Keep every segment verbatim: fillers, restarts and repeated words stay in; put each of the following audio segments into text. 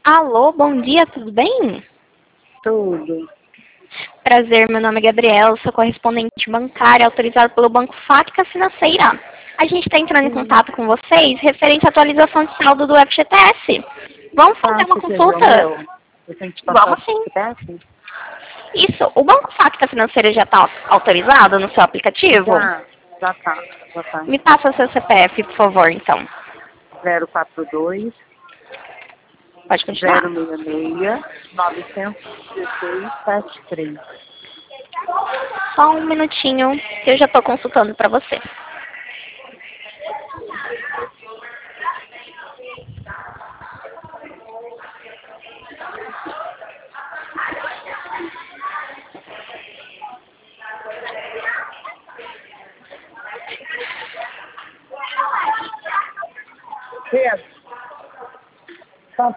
Alô, bom dia, tudo bem? Tudo. Prazer, meu nome é Gabriela, sou correspondente bancária autorizada pelo Banco Fática Financeira. A gente está entrando em Sim. contato com vocês referente à atualização de saldo do F G T S. Vamos fazer uma Fácil, você viu o consulta? meu? Eu tenho que te passar Vamos o sim. F T S? Isso, o Banco Fática Financeira já está autorizado no seu aplicativo? Já, já tá, já tá. Me passa o seu C P F, por favor, então. zero quatro dois, Pode continuar. zero seis seis, nove um seis, sete três. Só um minutinho que eu já estou consultando para você. Pedro, então,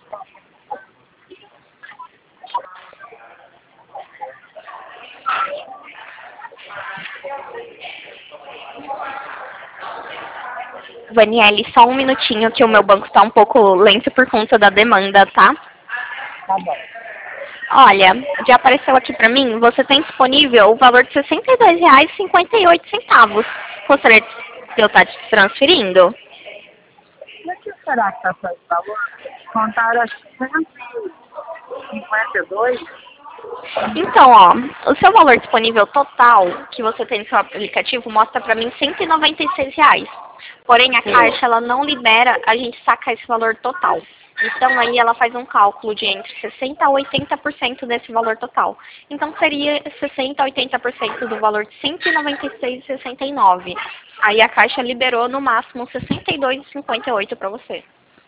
Vaniele, só um minutinho que o meu banco está um pouco lento por conta da demanda, tá? tá bom. Olha, já apareceu aqui pra mim, você tem disponível o valor de sessenta e dois reais e cinquenta e oito centavos. Gostaria de eu estar te transferindo? Mas o que será que tá esse valor? Contaram acho que cento e cinquenta e dois. Então, ó, o seu valor disponível total que você tem no seu aplicativo mostra pra mim cento e noventa e seis reais. Porém, a Caixa, ela não libera a gente sacar esse valor total. Então, aí ela faz um cálculo de entre sessenta por cento a oitenta por cento desse valor total. Então, seria sessenta a oitenta por cento do valor de cento e noventa e seis reais e sessenta e nove centavos. Aí a Caixa liberou no máximo sessenta e dois reais e cinquenta e oito centavos pra você.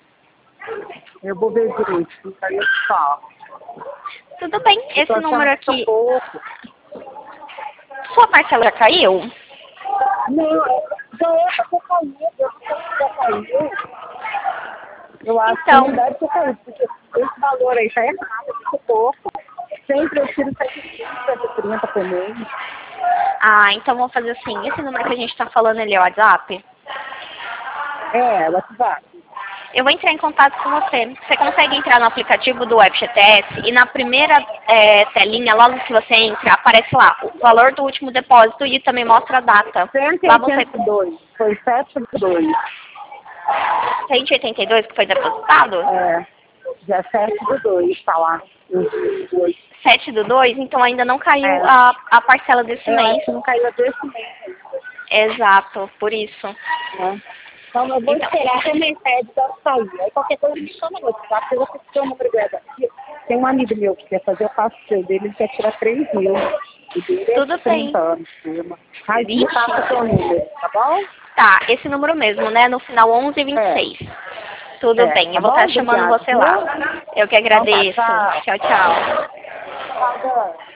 Eu vou ver direito, aí eu te falo. Tudo bem, Eu esse tô achando número que tá aqui, pouco. sua parcela já caiu? Não, já é pra ter caído, eu não sei se já caiu. Eu acho Então, que não deve ter caído, porque esse valor aí tá errado, é muito pouco. Sempre eu tiro sete e trinta por mês. ah, então vamos fazer assim, esse número que a gente está falando, ele é o WhatsApp? É, WhatsApp. Eu vou entrar em contato com você. Você consegue entrar no aplicativo do F G T S e na primeira é, telinha, logo que você entra, aparece lá o valor do último depósito e também mostra a data. cento e Lá você... oitenta e dois, foi sete e dois. cento e oitenta e dois que foi depositado? É, dia sete do dois, tá lá. sete do dois, então ainda não caiu É, a, a parcela desse eu mês. acho que não caiu desse mês. Exato, por isso. Né? Então eu vou Então, esperar até minha sede da sair. Aí qualquer coisa me chama no WhatsApp, eu vou ter o número dela. Tem um amigo meu que quer fazer, eu faço o seu dele, ele quer tirar três mil. E dele é tudo bem. trinta anos, firma. Aí me Vixe. passa seu número, tá bom? Tá, esse número mesmo, né? No final onze e vinte e seis. Tudo É, bem, tá eu vou bom? estar chamando Obrigada, você lá. viu? Eu que Então tá, agradeço. tchau. Tchau, tchau. Tchau, Dan.